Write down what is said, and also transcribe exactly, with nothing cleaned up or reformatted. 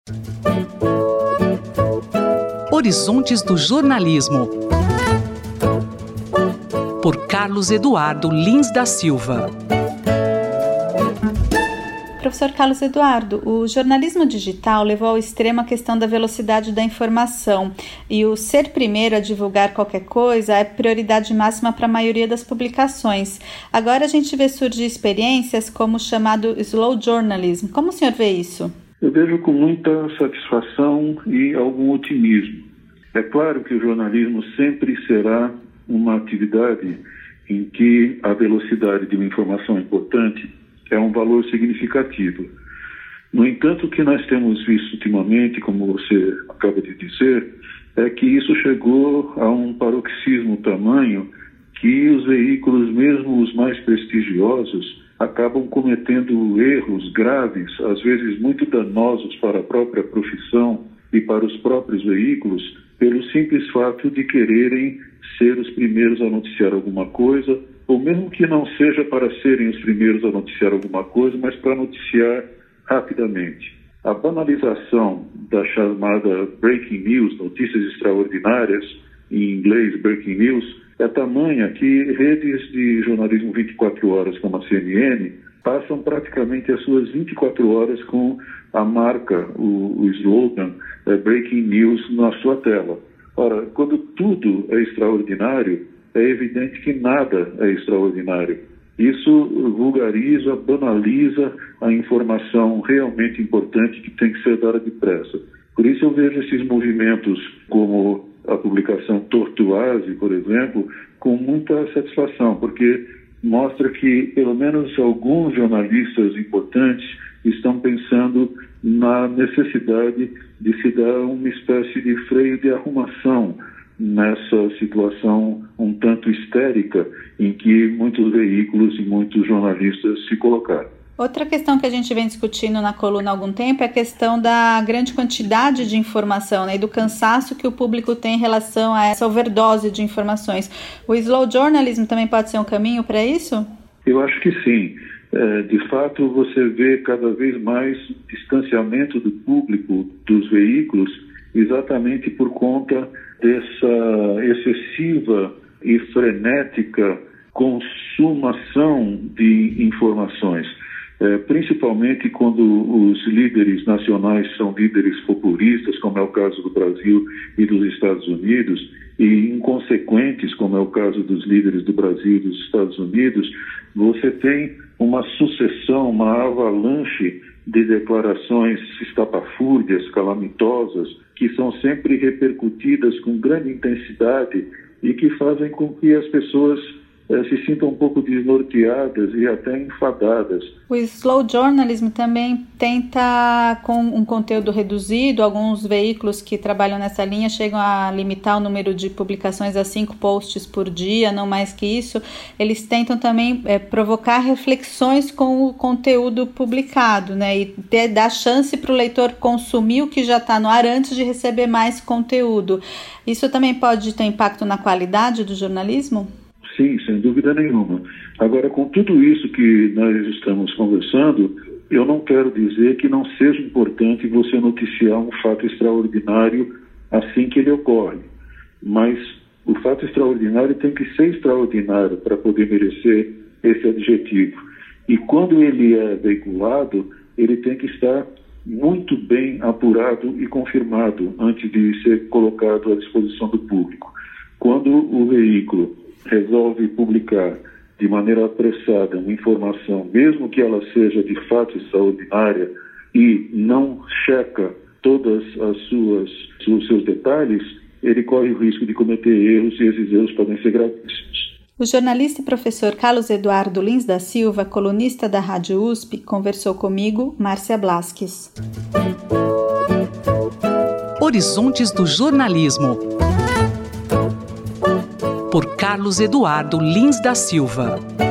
Horizontes do Jornalismo, por Carlos Eduardo Lins da Silva. Professor Carlos Eduardo, o jornalismo digital levou ao extremo a questão da velocidade da informação e o ser primeiro a divulgar qualquer coisa é prioridade máxima para a maioria das publicações. Agora a gente vê surgir experiências como o chamado slow journalism. Como o senhor vê isso? Eu vejo com muita satisfação e algum otimismo. É claro que o jornalismo sempre será uma atividade em que a velocidade de uma informação importante é um valor significativo. No entanto, o que nós temos visto ultimamente, como você acaba de dizer, é que isso chegou a um paroxismo tamanho que os veículos, mesmo os mais prestigiosos, acabam cometendo erros graves, às vezes muito danosos para a própria profissão e para os próprios veículos, pelo simples fato de quererem ser os primeiros a noticiar alguma coisa, ou mesmo que não seja para serem os primeiros a noticiar alguma coisa, mas para noticiar rapidamente. A banalização da chamada breaking news, notícias extraordinárias, em inglês breaking news, é tamanha que redes de jornalismo vinte e quatro horas como a C N N passam praticamente as suas vinte e quatro horas com a marca, o, o slogan é, breaking news na sua tela. Ora, quando tudo é extraordinário, é evidente que nada é extraordinário. Isso vulgariza, banaliza a informação realmente importante que tem que ser dada depressa. Por isso eu vejo esses movimentos como a publicação Tortuase, por exemplo, com muita satisfação, porque mostra que pelo menos alguns jornalistas importantes estão pensando na necessidade de se dar uma espécie de freio de arrumação nessa situação um tanto histérica em que muitos veículos e muitos jornalistas se colocaram. Outra questão que a gente vem discutindo na coluna há algum tempo é a questão da grande quantidade de informação, né, e do cansaço que o público tem em relação a essa overdose de informações. O slow journalism também pode ser um caminho para isso? Eu acho que sim. É, de fato, você vê cada vez mais distanciamento do público dos veículos exatamente por conta dessa excessiva e frenética consumação de informações. É, principalmente quando os líderes nacionais são líderes populistas, como é o caso do Brasil e dos Estados Unidos, e inconsequentes, como é o caso dos líderes do Brasil e dos Estados Unidos, você tem uma sucessão, uma avalanche de declarações estapafúrdias, calamitosas, que são sempre repercutidas com grande intensidade e que fazem com que as pessoas se sintam um pouco desnorteadas e até enfadadas. O slow journalism também tenta, com um conteúdo reduzido, alguns veículos que trabalham nessa linha chegam a limitar o número de publicações a cinco posts por dia, não mais que isso. Eles tentam também é, provocar reflexões com o conteúdo publicado, né, e ter, dar chance para o leitor consumir o que já está no ar antes de receber mais conteúdo. Isso também pode ter impacto na qualidade do jornalismo? Sim, sem dúvida nenhuma. Agora, com tudo isso que nós estamos conversando, eu não quero dizer que não seja importante você noticiar um fato extraordinário assim que ele ocorre. Mas o fato extraordinário tem que ser extraordinário para poder merecer esse adjetivo. E quando ele é veiculado, ele tem que estar muito bem apurado e confirmado antes de ser colocado à disposição do público. Quando o veículo resolve publicar de maneira apressada uma informação, mesmo que ela seja de fato extraordinária, e não checa todas as suas os seus detalhes, ele corre o risco de cometer erros e esses erros podem ser gravíssimos. O jornalista e professor Carlos Eduardo Lins da Silva, colunista da Rádio U S P, conversou comigo, Márcia Blasques. Horizontes do Jornalismo, por Carlos Eduardo Lins da Silva.